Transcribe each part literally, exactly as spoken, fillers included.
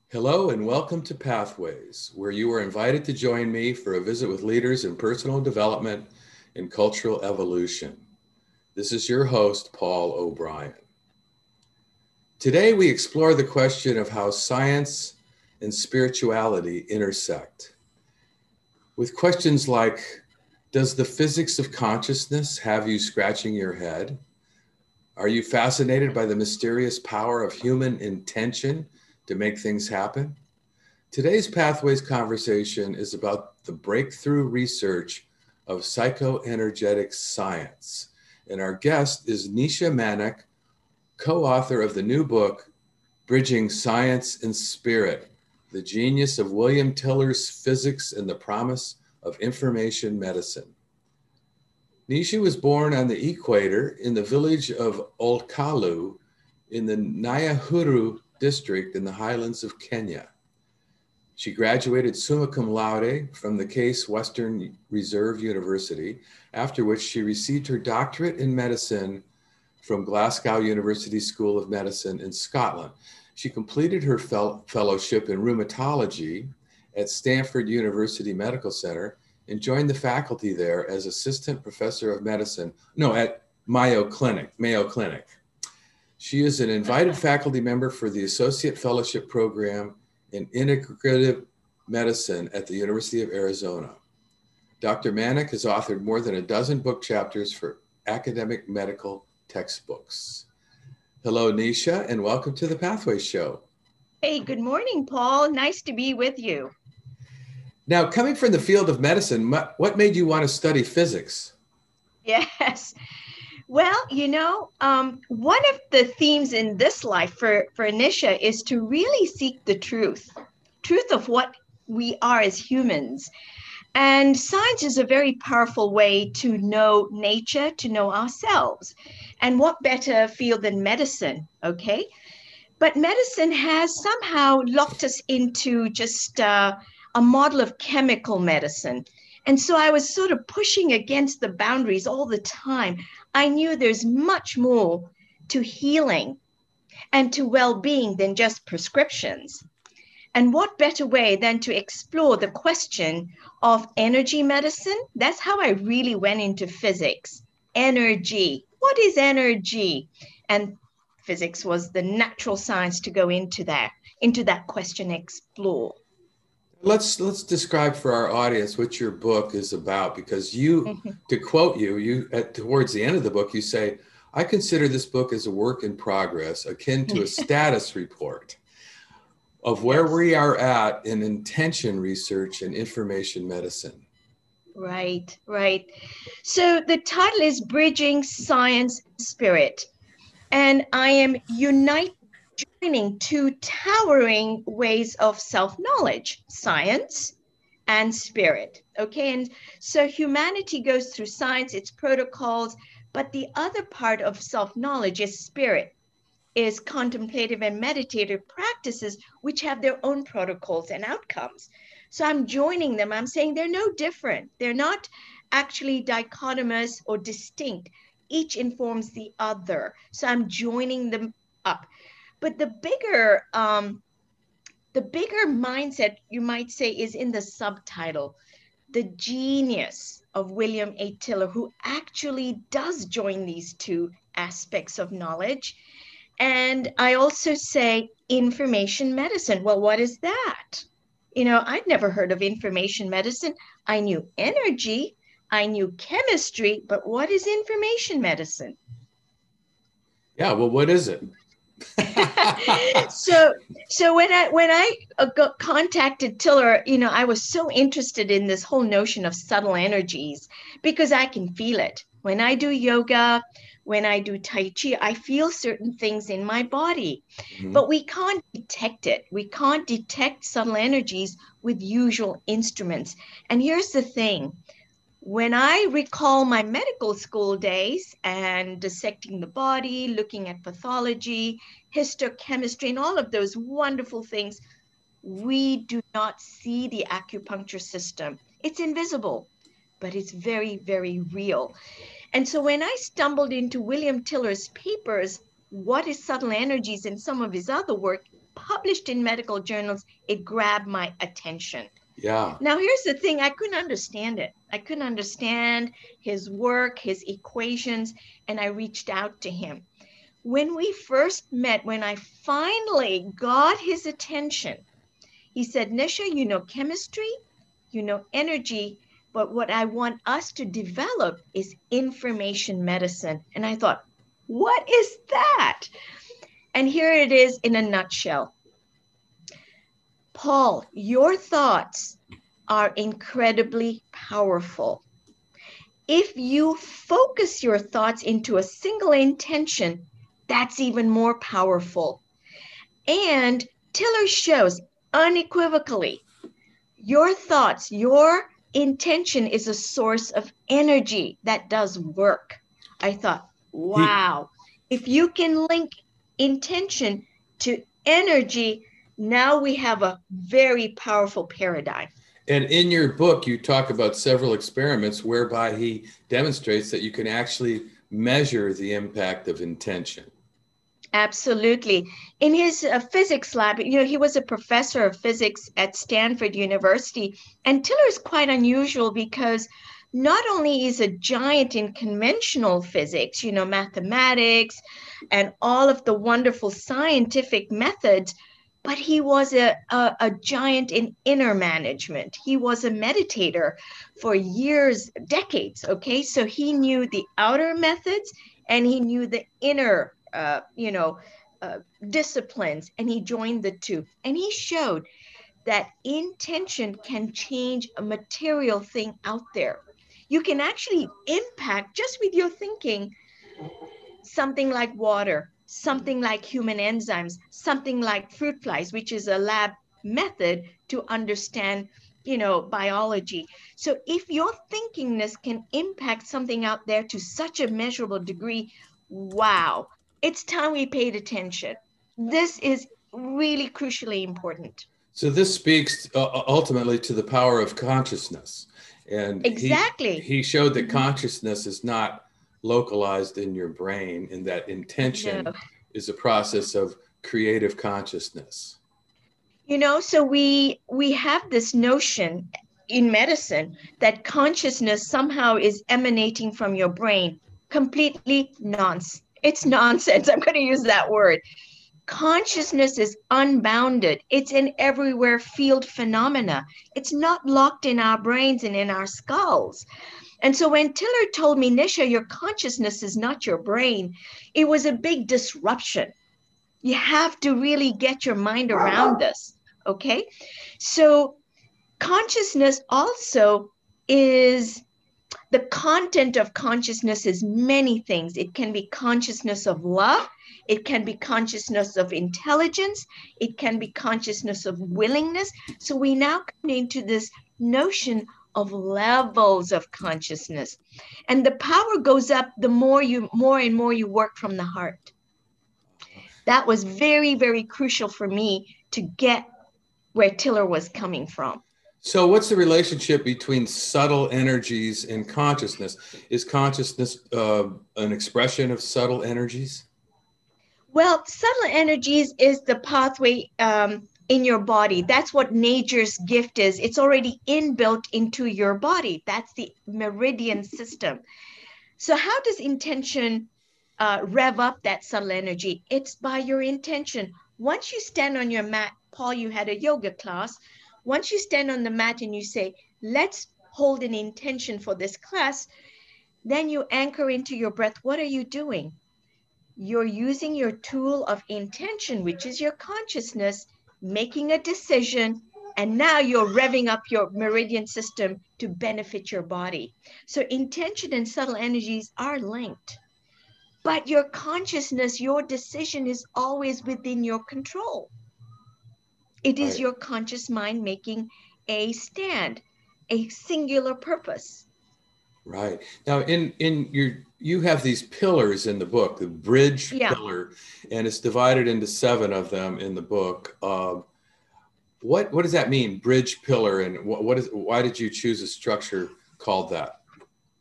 Hello and welcome to Pathways, where you are invited to join me for a visit with leaders in personal development and cultural evolution. This is your host, Paul O'Brien. Today, we explore the question of how science and spirituality intersect. With questions like, does the physics of consciousness have you scratching your head? Are you fascinated by the mysterious power of human intention to make things happen? Today's Pathways conversation is about the breakthrough research of psychoenergetic science. And our guest is Nisha Manek, co-author of the new book, Bridging Science and Spirit, The Genius of William Tiller's Physics and the Promise of Information Medicine. Nisha was born on the equator in the village of Olkalu in the Nyahururu district in the highlands of Kenya. She graduated summa cum laude from the Case Western Reserve University, after which she received her doctorate in medicine from Glasgow University School of Medicine in Scotland. She completed her fel- fellowship in rheumatology at Stanford University Medical Center and joined the faculty there as assistant professor of medicine, no, at Mayo Clinic, Mayo Clinic. She is an invited faculty member for the Associate Fellowship Program in Integrative Medicine at the University of Arizona. Doctor Manek has authored more than a dozen book chapters for academic medical textbooks. Hello, Nisha, and welcome to the Pathways Show. Hey, good morning, Paul. Nice to be with you. Now, coming from the field of medicine, what made you want to study physics? Yes. Well, you know, um, one of the themes in this life for, for Nisha is to really seek the truth, truth of what we are as humans. And science is a very powerful way to know nature, to know ourselves. And what better field than medicine, okay? But medicine has somehow locked us into just uh, a model of chemical medicine. And so I was sort of pushing against the boundaries all the time. I knew there's much more to healing and to well-being than just prescriptions. And what better way than to explore the question of energy medicine? That's how I really went into physics. Energy. What is energy? And physics was the natural science to go into that, into that question, explore. Let's let's describe for our audience what your book is about, because you, to quote you, you at towards the end of the book, you say, I consider this book as a work in progress, akin to a status report of where Yes. we are at in intention research and information medicine. Right, right. So the title is Bridging Science Spirit. And I am unite, joining two towering ways of self-knowledge, science and spirit. Okay, and so humanity goes through science, its protocols, but the other part of self-knowledge is spirit, is contemplative and meditative practices, which have their own protocols and outcomes. So I'm joining them. I'm saying they're no different. They're not actually dichotomous or distinct. Each informs the other. So I'm joining them up. But the bigger, um, the bigger mindset, you might say, is in the subtitle, the genius of William A. Tiller, who actually does join these two aspects of knowledge. And I also say information medicine. Well, what is that? You know, I'd never heard of information medicine. I knew energy, I knew chemistry, but what is information medicine? Yeah, well, what is it? so so when I when I uh, got contacted Tiller, you know, I was so interested in this whole notion of subtle energies because I can feel it. When I do yoga, when I do Tai Chi, I feel certain things in my body, Mm-hmm. but we can't detect it. We can't detect subtle energies with usual instruments. And here's the thing. When I recall my medical school days and dissecting the body, looking at pathology, histochemistry, and all of those wonderful things, we do not see the acupuncture system. It's invisible, but it's very, very real. And so when I stumbled into William Tiller's papers, What is Subtle Energies, and some of his other work, published in medical journals, it grabbed my attention. Yeah. Now, here's the thing. I couldn't understand it. I couldn't understand his work, his equations, and I reached out to him. When we first met, when I finally got his attention, he said, Nisha, you know chemistry, you know energy, but what I want us to develop is information medicine. And I thought, what is that? And here it is in a nutshell. Paul, your thoughts are incredibly powerful. If you focus your thoughts into a single intention, that's even more powerful. And Tiller shows unequivocally, your thoughts, your intention is a source of energy that does work. I thought, wow, he, if you can link intention to energy, now we have a very powerful paradigm. And in your book, you talk about several experiments whereby he demonstrates that you can actually measure the impact of intention. Absolutely. In his uh, physics lab, you know, he was a professor of physics at Stanford University. And Tiller is quite unusual because not only is a giant in conventional physics, you know, mathematics and all of the wonderful scientific methods, but he was a, a, a giant in inner management. He was a meditator for years, decades, okay? So he knew the outer methods and he knew the inner, uh, you know, uh, disciplines, and he joined the two. And he showed that intention can change a material thing out there. You can actually impact, just with your thinking, something like water, something like human enzymes, something like fruit flies, which is a lab method to understand, you know, biology. So if your thinkingness can impact something out there to such a measurable degree, wow, it's time we paid attention. This is really crucially important. So this speaks uh, ultimately to the power of consciousness. And exactly. he, he showed that mm-hmm. consciousness is not localized in your brain, and that intention no. is a process of creative consciousness. You know, so we we have this notion in medicine that consciousness somehow is emanating from your brain. Completely nonsense. It's nonsense. I'm going to use that word. Consciousness is unbounded. It's an everywhere field phenomena. It's not locked in our brains and in our skulls. And so when Tiller told me, Nisha, your consciousness is not your brain, it was a big disruption. You have to really get your mind around this, okay? So consciousness also is, the content of consciousness is many things. It can be consciousness of love. It can be consciousness of intelligence. It can be consciousness of willingness. So we now come into this notion of levels of consciousness. And the power goes up the more you, more and more you work from the heart. That was very, very crucial for me to get where Tiller was coming from. So what's the relationship between subtle energies and consciousness? Is consciousness uh, an expression of subtle energies? Well, subtle energies is the pathway um, in your body. That's what nature's gift is. It's already inbuilt into your body. That's the meridian system. So how does intention uh, rev up that subtle energy? It's by your intention. Once you stand on your mat, Paul, you had a yoga class. Once you stand on the mat and you say, let's hold an intention for this class, then you anchor into your breath. What are you doing? You're using your tool of intention, which is your consciousness, making a decision, and now you're revving up your meridian system to benefit your body. So intention and subtle energies are linked. But your consciousness, your decision is always within your control. It is right. Your conscious mind making a stand, a singular purpose. Right. Now, in, in your, you have these pillars in the book, the bridge yeah. pillar, and it's divided into seven of them in the book. Uh, what, what does that mean, bridge pillar, and what, what is, why did you choose a structure called that?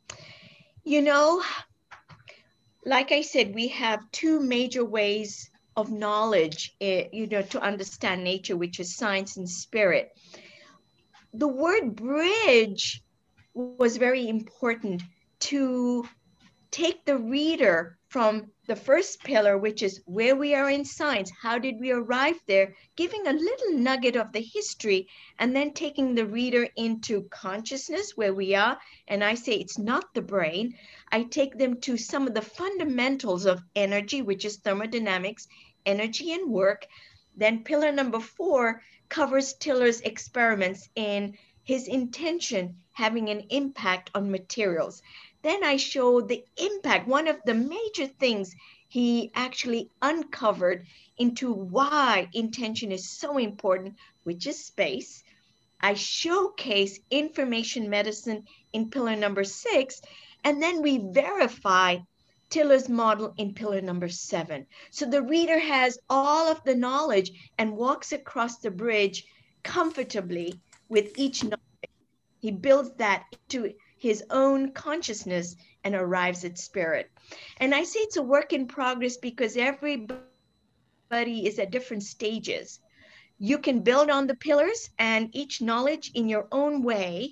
You know, like I said, we have two major ways of knowledge, eh, you know, to understand nature, which is science and spirit. The word bridge was very important to take the reader from the first pillar, which is where we are in science, how did we arrive there, giving a little nugget of the history, and then taking the reader into consciousness, where we are. And I say it's not the brain. I take them to some of the fundamentals of energy, which is thermodynamics, energy and work. Then pillar number four covers Tiller's experiments in his intention having an impact on materials. Then I showed the impact, one of the major things he actually uncovered into why intention is so important, which is space. I showcase information medicine in pillar number six, and then we verify Tiller's model in pillar number seven. So the reader has all of the knowledge and walks across the bridge comfortably with each knowledge. He builds that into his own consciousness and arrives at spirit. And I say it's a work in progress because everybody is at different stages. You can build on the pillars and each knowledge in your own way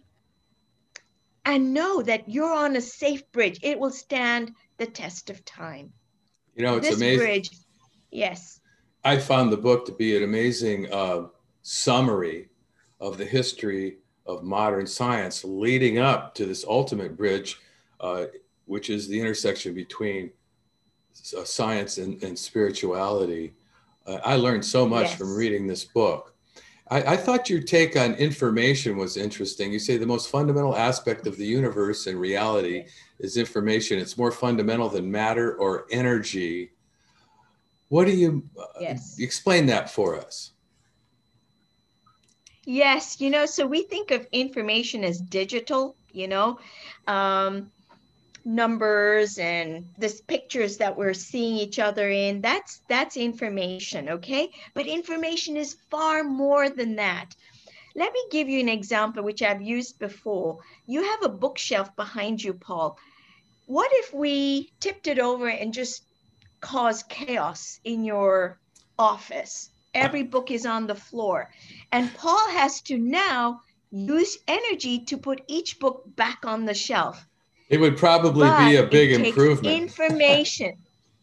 and know that you're on a safe bridge. It will stand the test of time. You know, it's this amazing. Bridge, yes. I found the book to be an amazing uh, summary of the history of modern science leading up to this ultimate bridge, uh, which is the intersection between uh, science and, and spirituality. Uh, I learned so much Yes. from reading this book. I, I thought your take on information was interesting. You say the most fundamental aspect of the universe and reality is information. It's more fundamental than matter or energy. What do you uh, Yes. explain that for us? Yes, you know, so we think of information as digital, you know, um, numbers and this pictures that we're seeing each other in. That's that's information, okay? But information is far more than that. Let me give you an example which I've used before. You have a bookshelf behind you, Paul. What if we tipped it over and just caused chaos in your office? Every book is on the floor. And Paul has to now use energy to put each book back on the shelf. It would probably But be a big it takes improvement. Information.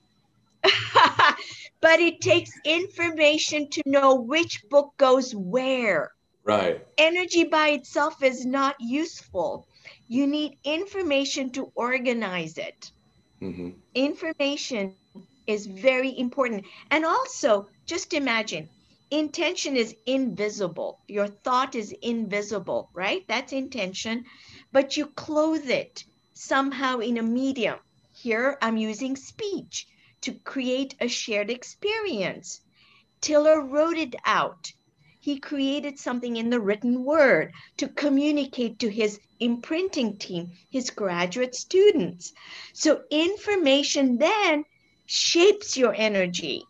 But it takes information to know which book goes where. Right. Energy by itself is not useful. You need information to organize it. Mm-hmm. Information is very important. And also, just imagine, intention is invisible. Your thought is invisible, right? That's intention. But you clothe it somehow in a medium. Here, I'm using speech to create a shared experience. Tiller wrote it out. He created something in the written word to communicate to his imprinting team, his graduate students. So information then shapes your energy.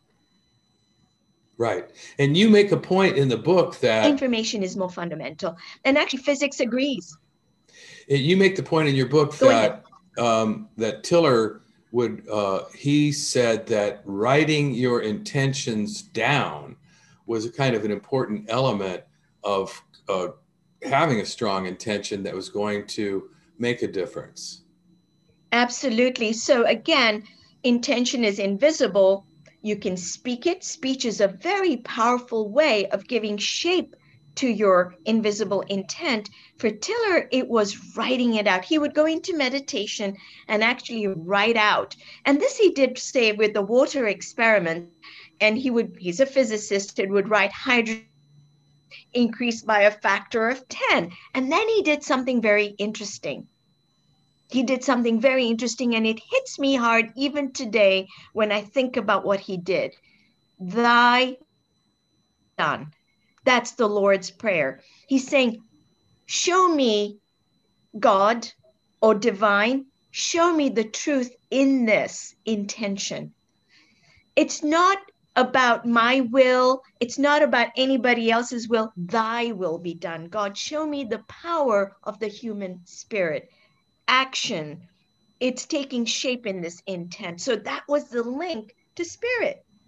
Right. And you make a point in the book that information is more fundamental. And actually physics agrees. You make the point in your book Go that um, that Tiller would, uh, he said that writing your intentions down was a kind of an important element of uh, having a strong intention that was going to make a difference. Absolutely. So again, intention is invisible. You can speak it. Speech is a very powerful way of giving shape to your invisible intent. For Tiller, it was writing it out. He would go into meditation and actually write out. And this he did say with the water experiment. And he would, he's a physicist, it would write hydrogen increased by a factor of ten. And then he did something very interesting. He did something very interesting, and it hits me hard even today when I think about what he did. Thy done. That's the Lord's Prayer. He's saying, show me, God or divine, show me the truth in this intention. It's not about my will. It's not about anybody else's will. Thy will be done. God, show me the power of the human spirit. Action. It's taking shape in this intent. So that was the link to spirit.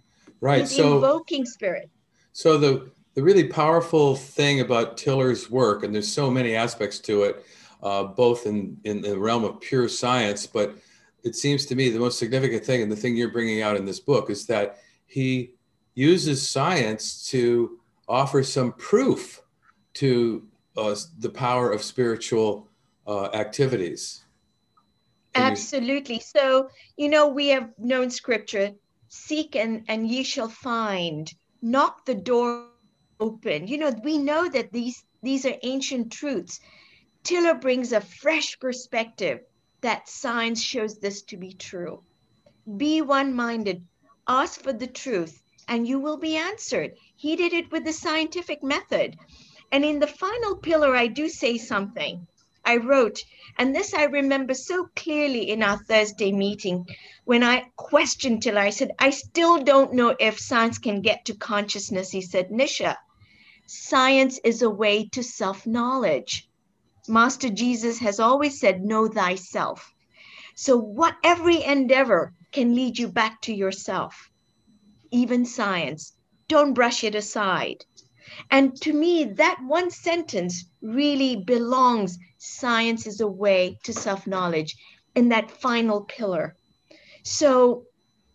Right. He's So, invoking spirit. so the the really powerful thing about Tiller's work, and there's so many aspects to it, uh, both in in the realm of pure science, but it seems to me the most significant thing, and the thing you're bringing out in this book, is that he uses science to offer some proof to uh, the power of spiritual uh, activities. Can you? Absolutely. So, you know, we have known scripture, seek and, and ye shall find, knock the door open. You know, we know that these these are ancient truths. Tiller brings a fresh perspective that science shows this to be true. Be one-minded, ask for the truth, and you will be answered. He did it with the scientific method. And in the final pillar, I do say something. I wrote, and this I remember so clearly in our Thursday meeting when I questioned Tiller. I said, I still don't know if science can get to consciousness. He said, Nisha, science is a way to self-knowledge. Master Jesus has always said, know thyself. So what every endeavor can lead you back to yourself, even science. Don't brush it aside. And to me, that one sentence really belongs. Science is a way to self-knowledge in that final pillar. So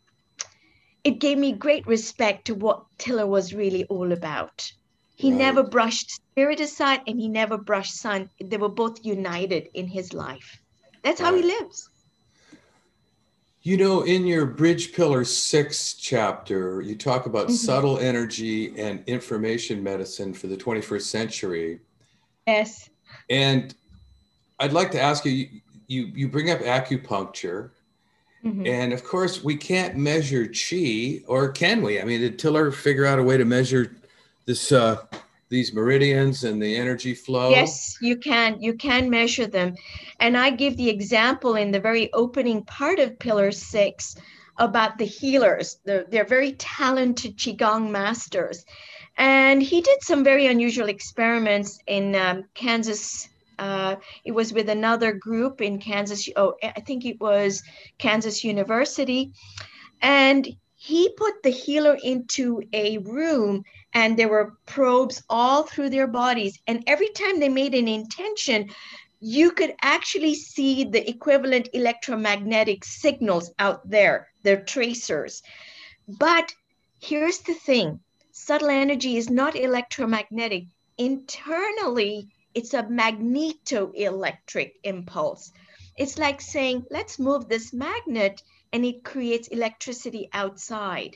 it gave me great respect to what Tiller was really all about. He Right. never brushed spirit aside and he never brushed science. They were both united in his life. That's how he Right. lives. You know, in your Bridge Pillar six chapter, you talk about Mhm. subtle energy and information medicine for the twenty-first century. Yes. And I'd like to ask you, you, you bring up acupuncture. Mhm. And of course, we can't measure chi, or can we? I mean, did Tiller figure out a way to measure this, uh, these meridians and the energy flow? Yes, you can. You can measure them. And I give the example in the very opening part of Pillar Six about the healers. They're, they're very talented Qigong masters. And he did some very unusual experiments in um, Kansas. Uh, it was with another group in Kansas. Oh, I think it was Kansas University. And he put the healer into a room and there were probes all through their bodies. And every time they made an intention, you could actually see the equivalent electromagnetic signals out there, their tracers. But here's the thing, subtle energy is not electromagnetic. Internally, it's a magnetoelectric impulse. It's like saying, let's move this magnet and it creates electricity outside.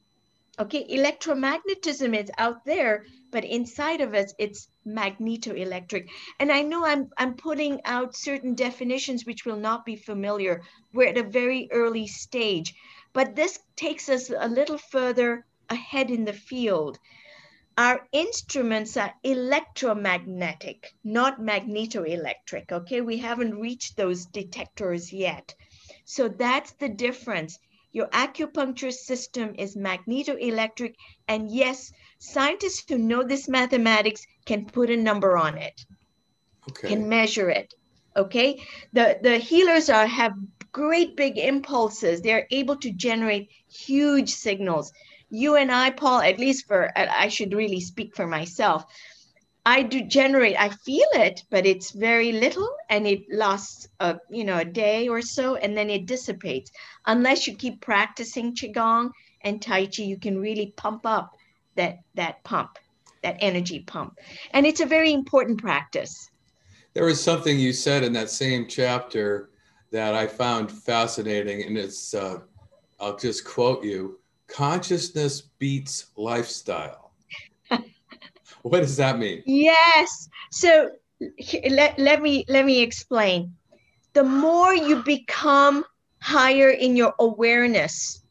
Okay, electromagnetism is out there, but inside of us, it's magnetoelectric. And I know I'm, I'm putting out certain definitions which will not be familiar. We're at a very early stage, but this takes us a little further ahead in the field. Our instruments are electromagnetic, not magnetoelectric, okay? We haven't reached those detectors yet. So that's the difference. Your acupuncture system is magnetoelectric, and yes, scientists who know this mathematics can put a number on it, Okay. can measure it, okay? The, the healers are have great big impulses. They're able to generate huge signals. You and I, Paul, at least for, I should really speak for myself, I do generate, I feel it, but it's very little and it lasts a, you know, a day or so and then it dissipates. Unless you keep practicing Qigong and Tai Chi, you can really pump up that, that pump, that energy pump. And it's a very important practice. There was something you said in that same chapter that I found fascinating, and it's, uh, I'll just quote you, consciousness beats lifestyle. What does that mean? Yes. So let, let me let me explain. The more you become higher in your awareness,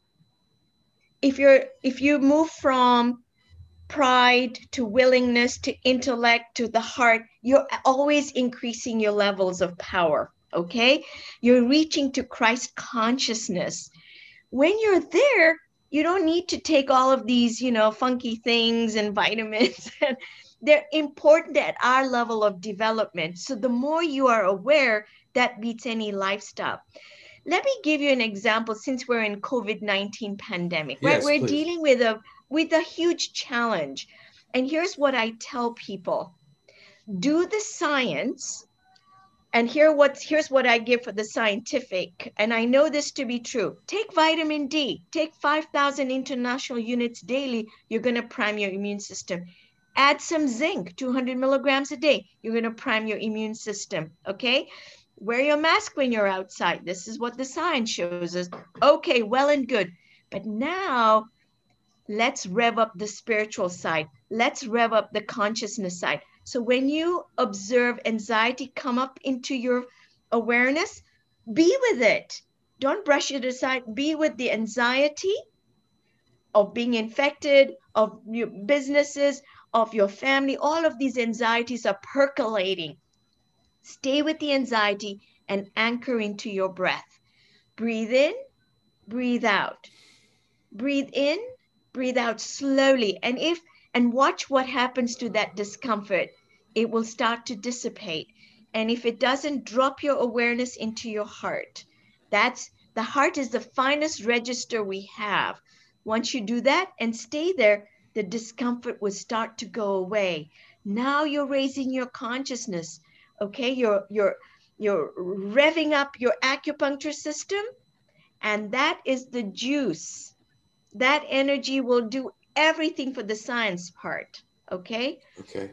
if you're if you move from pride to willingness to intellect to the heart, you're always increasing your levels of power. Okay, you're reaching to Christ consciousness. When you're there, you don't need to take all of these, you know, funky things and vitamins. They're important at our level of development. So the more you are aware, that beats any lifestyle. Let me give you an example since we're in COVID nineteen pandemic, right? Yes, We're please. dealing with a with a huge challenge. And here's what I tell people. Do the science, and here what's here's what I give for the scientific, and I know this to be true. Take vitamin D, take five thousand international units daily, you're going to prime your immune system. Add some zinc, two hundred milligrams a day, you're going to prime your immune system, okay? Wear your mask when you're outside. This is what the science shows us. Okay, well and good. But now let's rev up the spiritual side. Let's rev up the consciousness side. So when you observe anxiety come up into your awareness, be with it. Don't brush it aside. Be with the anxiety of being infected, of your businesses, of your family. All of these anxieties are percolating. Stay with the anxiety and anchor into your breath. Breathe in, breathe out. Breathe in, breathe out slowly. And if and watch what happens to that discomfort. It will start to dissipate. And if it doesn't, drop your awareness into your heart. That's the heart is the finest register we have. Once you do that and stay there, the discomfort will start to go away. Now you're raising your consciousness. Okay, you're you're you're revving up your acupuncture system, and that is the juice. That energy will do everything for the science part. Okay. Okay.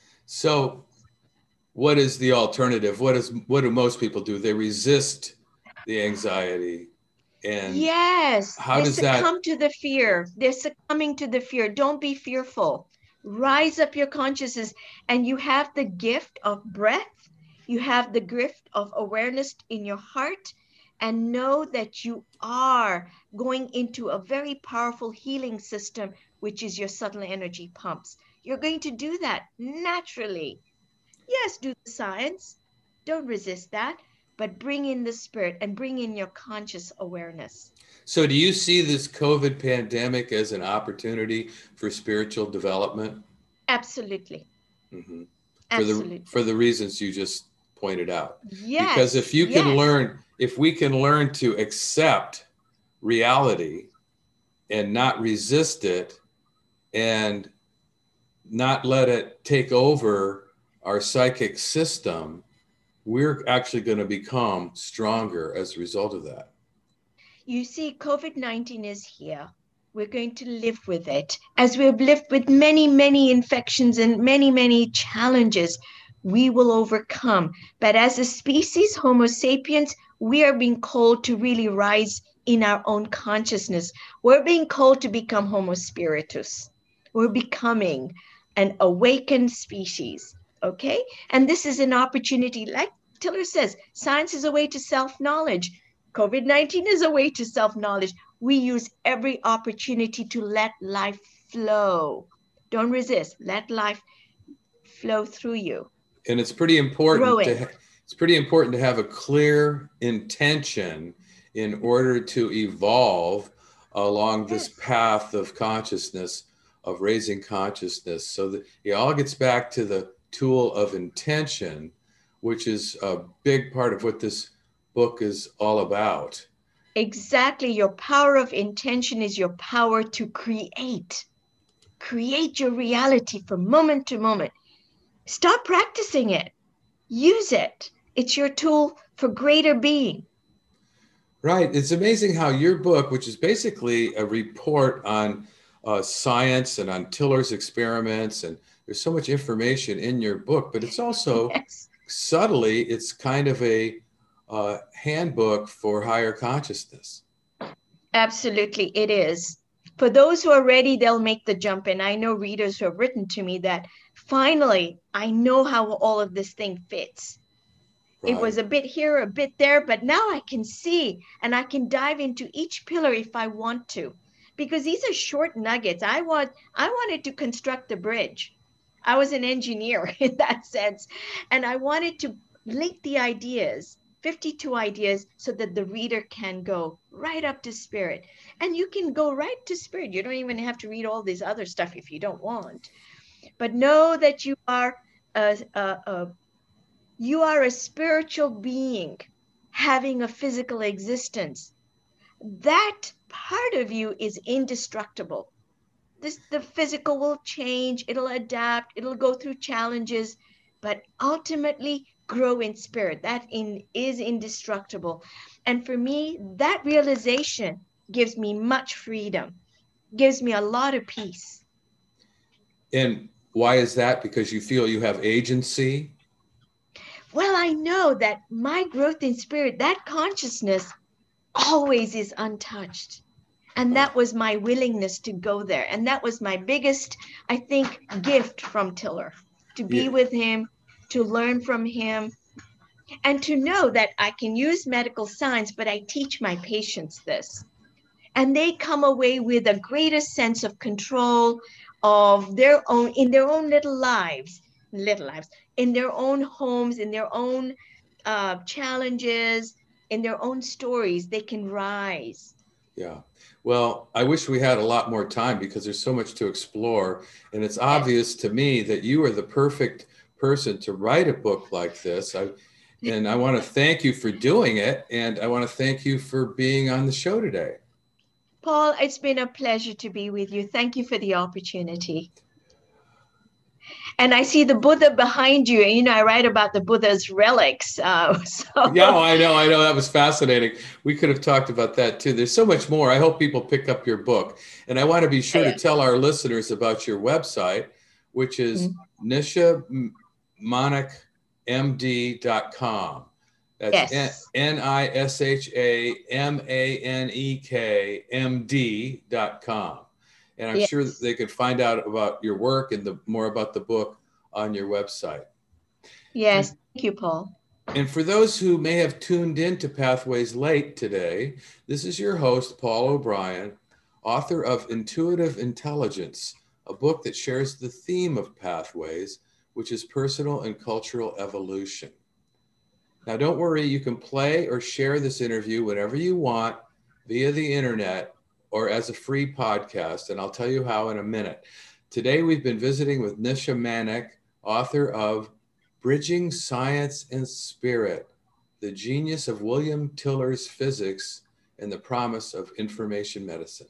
So what is the alternative? What is what do most people do? They resist the anxiety. And yes, how they does succumb that to the fear. They're succumbing to the fear. Don't be fearful. Rise up your consciousness, and you have the gift of breath. You have the gift of awareness in your heart, and know that you are going into a very powerful healing system, which is your subtle energy pumps. You're going to do that naturally. Yes, do the science. Don't resist that, but bring in the spirit and bring in your conscious awareness. So do you see this COVID pandemic as an opportunity for spiritual development? Absolutely. Mm-hmm. For the Absolutely. for the reasons you just pointed out. Yes. Because if you can yes. learn, if we can learn to accept reality and not resist it and not let it take over our psychic system, we're actually going to become stronger as a result of that. You see, COVID nineteen is here. We're going to live with it. As we've lived with many, many infections and many, many challenges, we will overcome. But as a species, Homo sapiens, we are being called to really rise in our own consciousness. We're being called to become Homo spiritus. We're becoming an awakened species, okay? And this is an opportunity, like Tiller says, science is a way to self-knowledge. COVID nineteen is a way to self-knowledge. We use every opportunity to let life flow. Don't resist. Let life flow through you. And it's pretty important Growing. to it's pretty important to have a clear intention in order to evolve along this Yes. path of consciousness, of raising consciousness. So that it all gets back to the tool of intention, which is a big part of what this book is all about. Exactly. Your power of intention is your power to create. Create your reality from moment to moment. Stop practicing it. Use it. It's your tool for greater being. Right. It's amazing how your book, which is basically a report on uh, science and on Tiller's experiments, and there's so much information in your book, but it's also Yes. subtly, it's kind of a uh, handbook for higher consciousness. Absolutely, it is. For those who are ready, they'll make the jump. And I know readers who have written to me that finally, I know how all of this thing fits. It was Right. a bit here, a bit there, but now I can see and I can dive into each pillar if I want to, because these are short nuggets. I want, I wanted to construct the bridge. I was an engineer in that sense, and I wanted to link the ideas, fifty-two ideas, so that the reader can go right up to spirit. And you can go right to spirit. You don't even have to read all this other stuff if you don't want. But know that you are a, a, a you are a spiritual being having a physical existence. That part of you is indestructible. This, the physical will change, it'll adapt, it'll go through challenges, but ultimately grow in spirit. That in, is indestructible. And for me, that realization gives me much freedom, gives me a lot of peace. And why is that? Because you feel you have agency? Well, I know that my growth in spirit, that consciousness always is untouched. And that was my willingness to go there. And that was my biggest, I think, gift from Tiller, to be Yeah. with him, to learn from him, and to know that I can use medical science, but I teach my patients this. And they come away with a greater sense of control of their own, in their own little lives, little lives, in their own homes, in their own uh, challenges, in their own stories. They can rise. Yeah. Well, I wish we had a lot more time because there's so much to explore. And it's Yes. obvious to me that you are the perfect person to write a book like this. I, and I want to thank you for doing it. And I want to thank you for being on the show today. Paul, it's been a pleasure to be with you. Thank you for the opportunity. And I see the Buddha behind you. And, you know, I write about the Buddha's relics. Uh, so. Yeah, I know. I know. That was fascinating. We could have talked about that too. There's so much more. I hope people pick up your book. And I want to be sure to tell our listeners about your website, which is mm-hmm. nisha manek m d dot com. That's yes. N I S H A M A N E K M D dot com. And I'm yes. sure that they could find out about your work and the more about the book on your website. Yes. And, thank you, Paul. And for those who may have tuned in to Pathways late today, this is your host, Paul O'Brien, author of Intuitive Intelligence, a book that shares the theme of Pathways, which is personal and cultural evolution. Now, don't worry, you can play or share this interview whenever you want via the internet or as a free podcast, and I'll tell you how in a minute. Today, we've been visiting with Nisha Manek, author of Bridging Science and Spirit, the genius of William Tiller's physics and the promise of information medicine.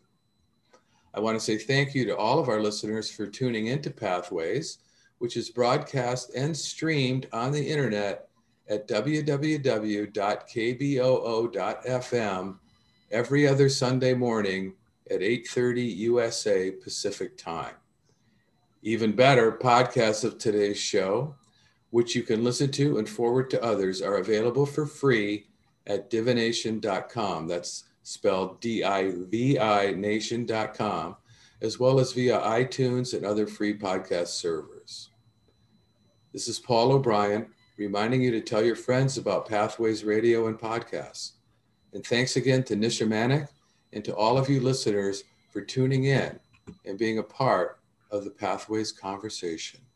I want to say thank you to all of our listeners for tuning into Pathways, which is broadcast and streamed on the internet at w w w dot k b o o dot f m every other Sunday morning at eight thirty U S A Pacific Time. Even better, podcasts of today's show, which you can listen to and forward to others, are available for free at divination dot com. That's spelled D I V I nation dot com, as well as via iTunes and other free podcast servers. This is Paul O'Brien, reminding you to tell your friends about Pathways Radio and podcasts. And thanks again to Nisha Manek and to all of you listeners for tuning in and being a part of the Pathways conversation.